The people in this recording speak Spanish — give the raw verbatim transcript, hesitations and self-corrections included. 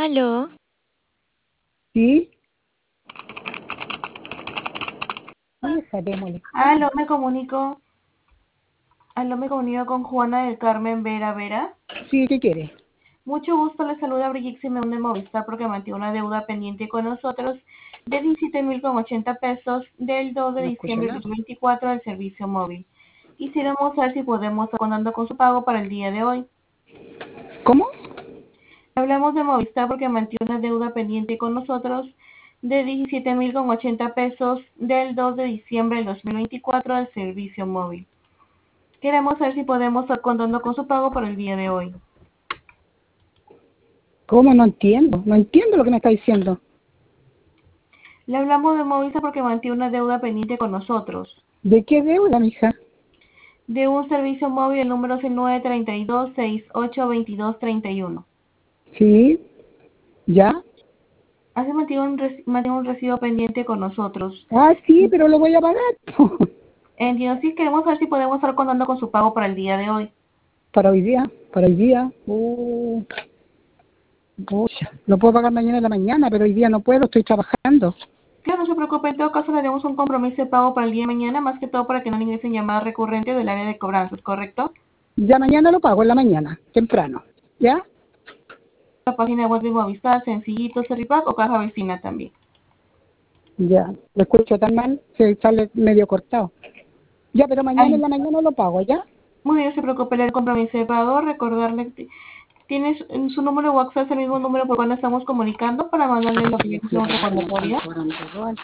Aló, Sí, hija, démosle. Aló, me comunico. Aló, me comunico con Juana del Carmen Vera Vera. Sí, ¿qué quiere? Mucho gusto, le saluda Brigitte Simeón de Movistar porque mantiene una deuda pendiente con nosotros de diecisiete mil con ochenta pesos del dos de No escucho diciembre del nada. dos mil veinticuatro del servicio móvil. Quisiéramos saber si podemos estar contando con su pago para el día de hoy. ¿Cómo? Hablamos de Movistar porque mantiene una deuda pendiente con nosotros de diecisiete mil con ochenta pesos del dos de diciembre del dos mil veinticuatro del servicio móvil. Queremos saber si podemos estar contando con su pago para el día de hoy. ¿Cómo? No entiendo. No entiendo lo que me está diciendo. Le hablamos de Movistar porque mantiene una deuda pendiente con nosotros. ¿De qué deuda, mija? De un servicio móvil, el número es el nueve tres dos, seis ocho dos dos tres uno. Sí, ¿ya? Hace mantiene un, reci- mantiene un recibo pendiente con nosotros. Ah, sí, pero lo voy a pagar. Entiendo, sí, queremos saber si podemos estar contando con su pago para el día de hoy. Para hoy día, para hoy día. Uh, pucha, lo puedo pagar mañana en la mañana, pero hoy día no puedo, estoy trabajando. Claro, no se preocupe, en todo caso le haremos un compromiso de pago para el día de mañana, más que todo para que no le ingresen llamadas recurrentes del área de cobranzas, ¿correcto? Ya mañana lo pago, en la mañana, temprano. ¿Ya? La página web de Movistar, Sencillito, Cerripac o Caja Vecina también. Ya. Lo escucho tan mal, se sale medio cortado. Ya, pero mañana en Ay, la mañana lo pago, ¿ya? muy bien, no se preocupe, le haré el compromiso de pago, recordarle que tienes en su número de WhatsApp el mismo número por cual nos estamos comunicando para mandarle lo que es un recordatorio.